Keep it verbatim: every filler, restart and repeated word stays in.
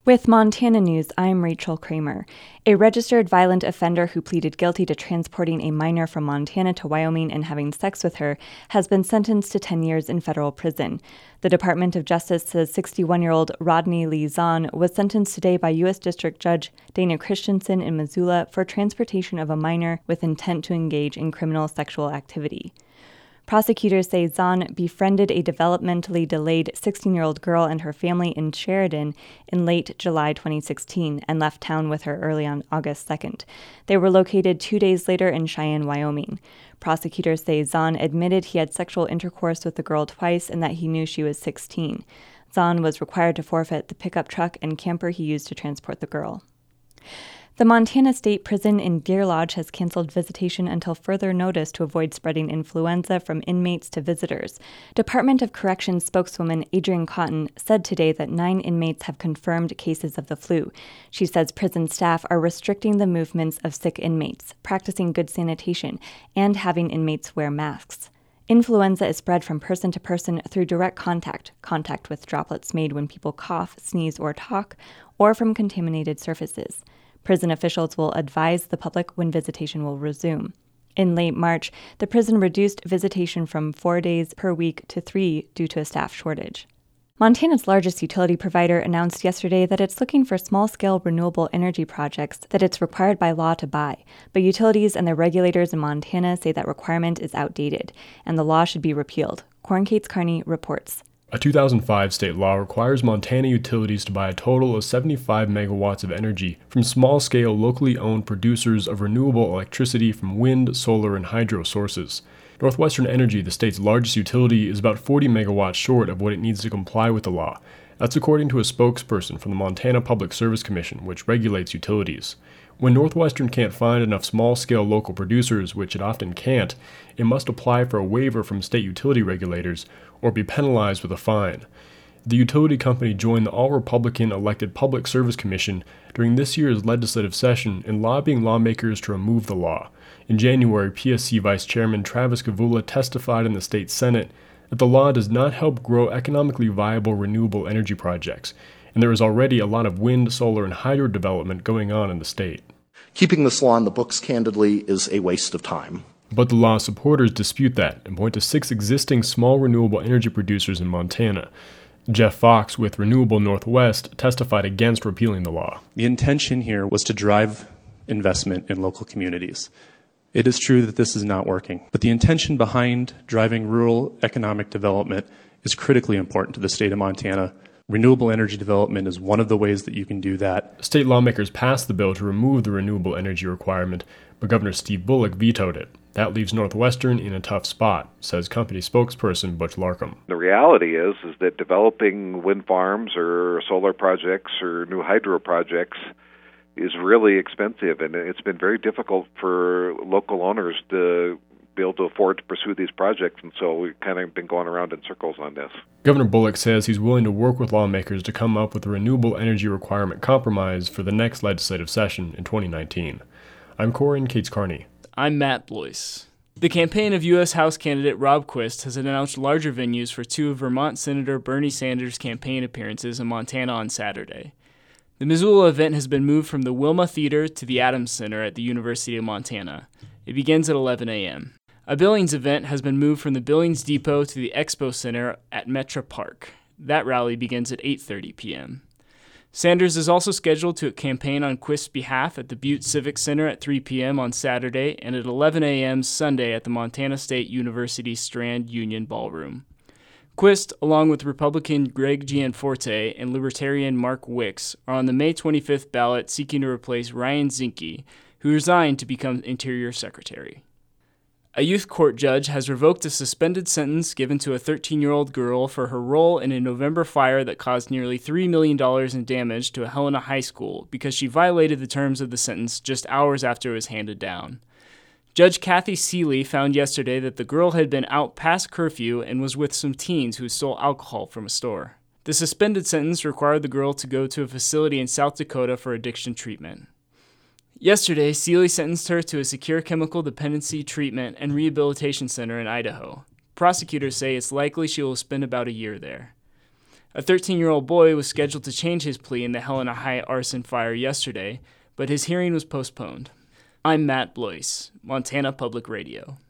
With Montana News, I'm Rachel Kramer. A registered violent offender who pleaded guilty to transporting a minor from Montana to Wyoming and having sex with her has been sentenced to ten years in federal prison. The Department of Justice says sixty-one-year-old Rodney Lee Zahn was sentenced today by U S District Judge Dana Christensen in Missoula for transportation of a minor with intent to engage in criminal sexual activity. Prosecutors say Zahn befriended a developmentally delayed sixteen-year-old girl and her family in Sheridan in late July twenty sixteen and left town with her early on August second. They were located two days later in Cheyenne, Wyoming. Prosecutors say Zahn admitted he had sexual intercourse with the girl twice and that he knew she was sixteen. Zahn was required to forfeit the pickup truck and camper he used to transport the girl. The Montana State Prison in Deer Lodge has canceled visitation until further notice to avoid spreading influenza from inmates to visitors. Department of Corrections spokeswoman Adrienne Cotton said today that nine inmates have confirmed cases of the flu. She says prison staff are restricting the movements of sick inmates, practicing good sanitation, and having inmates wear masks. Influenza is spread from person to person through direct contact, contact with droplets made when people cough, sneeze, or talk, or from contaminated surfaces. Prison officials will advise the public when visitation will resume. In late March, the prison reduced visitation from four days per week to three due to a staff shortage. Montana's largest utility provider announced yesterday that it's looking for small-scale renewable energy projects that it's required by law to buy, but utilities and the regulators in Montana say that requirement is outdated, and the law should be repealed. Corn Cates Carney reports. A two thousand five state law requires Montana utilities to buy a total of seventy-five megawatts of energy from small-scale, locally owned producers of renewable electricity from wind, solar, and hydro sources. Northwestern Energy, the state's largest utility, is about forty megawatts short of what it needs to comply with the law. That's according to a spokesperson from the Montana Public Service Commission, which regulates utilities. When Northwestern can't find enough small-scale local producers, which it often can't, it must apply for a waiver from state utility regulators or be penalized with a fine. The utility company joined the all-Republican elected Public Service Commission during this year's legislative session in lobbying lawmakers to remove the law. In January, P S C Vice Chairman Travis Kavula testified in the state Senate that the law does not help grow economically viable renewable energy projects, and there is already a lot of wind, solar, and hydro development going on in the state. Keeping this law on the books, candidly, is a waste of time. But the law's supporters dispute that and point to six existing small renewable energy producers in Montana. Jeff Fox with Renewable Northwest testified against repealing the law. The intention here was to drive investment in local communities. It is true that this is not working, but the intention behind driving rural economic development is critically important to the state of Montana. Renewable energy development is one of the ways that you can do that. State lawmakers passed the bill to remove the renewable energy requirement, but Governor Steve Bullock vetoed it. That leaves Northwestern in a tough spot, says company spokesperson Butch Larkham. The reality is, is that developing wind farms or solar projects or new hydro projects is really expensive, and it's been very difficult for local owners to be able to afford to pursue these projects, and so we've kind of been going around in circles on this. Governor Bullock says he's willing to work with lawmakers to come up with a renewable energy requirement compromise for the next legislative session in twenty nineteen. I'm Corin Cates Carney. I'm Matt Blois. The campaign of U S House candidate Rob Quist has announced larger venues for two of Vermont Senator Bernie Sanders' campaign appearances in Montana on Saturday. The Missoula event has been moved from the Wilma Theater to the Adams Center at the University of Montana. It begins at eleven a.m. A Billings event has been moved from the Billings Depot to the Expo Center at Metra Park. That rally begins at eight thirty p.m. Sanders is also scheduled to campaign on Quist's behalf at the Butte Civic Center at three p.m. on Saturday and at eleven a.m. Sunday at the Montana State University Strand Union Ballroom. Quist, along with Republican Greg Gianforte and Libertarian Mark Wicks, are on the May twenty-fifth ballot seeking to replace Ryan Zinke, who resigned to become Interior Secretary. A youth court judge has revoked a suspended sentence given to a thirteen-year-old girl for her role in a November fire that caused nearly three million dollars in damage to a Helena high school because she violated the terms of the sentence just hours after it was handed down. Judge Kathy Seeley found yesterday that the girl had been out past curfew and was with some teens who stole alcohol from a store. The suspended sentence required the girl to go to a facility in South Dakota for addiction treatment. Yesterday, Seeley sentenced her to a secure chemical dependency treatment and rehabilitation center in Idaho. Prosecutors say it's likely she will spend about a year there. A thirteen-year-old boy was scheduled to change his plea in the Helena High arson fire yesterday, but his hearing was postponed. I'm Matt Blois, Montana Public Radio.